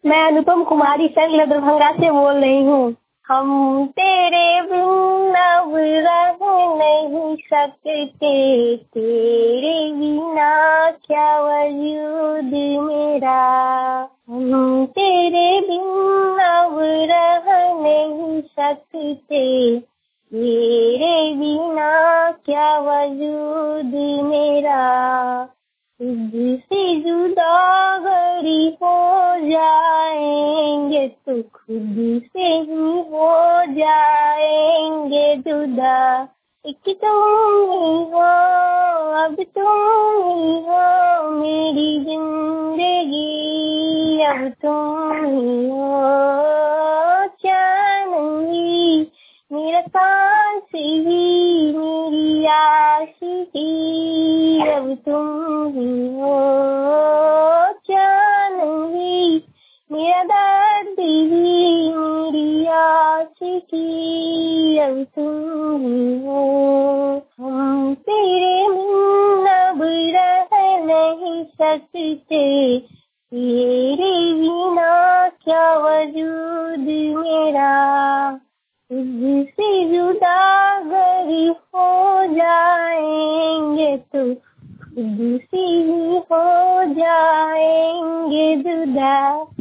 मैं अनुपम कुमारी सरला दरभंगा से बोल रही हूँ। हम तेरे बिन अब रह नहीं सकते, तेरे बिना क्या वजूद मेरा। हम तेरे बिन अब रह नहीं सकते, तेरे बिना क्या वजूद मेरा। तुझसे जुदा अगर हो जाएंगे तो खुद से ही हो जाएंगे जुदा। एक तुम ही हो, अब तुम ही हो मेरी जिंदगी, अब तुम ही हो जानवी, मेरा सांस ही मेरी आशिकी, अब तुम ही हो जानवी, मेरा दर्द ही मेरी आशिकी, अब तुम ही हो। हम तेरे बिन अब रह नहीं सकते, तेरे बिना क्या वजूद मेरा। तुझसे जुदा अगर हो जाएंगे तो खुद से ही हो जाएंगे जुदा।